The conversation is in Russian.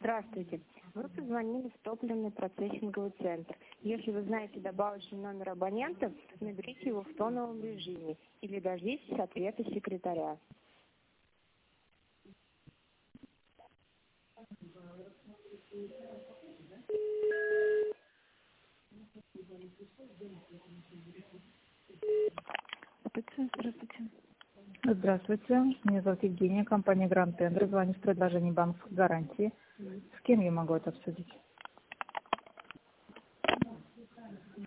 Здравствуйте. Вы позвонили в топливный процессинговый центр. Если вы знаете добавочный номер абонента, наберите его в тоновом режиме или дождитесь ответа секретаря. Здравствуйте. Здравствуйте, меня зовут Евгения, компания Гранд Тендер, звоню с предложением банковской гарантии. С кем я могу это обсудить?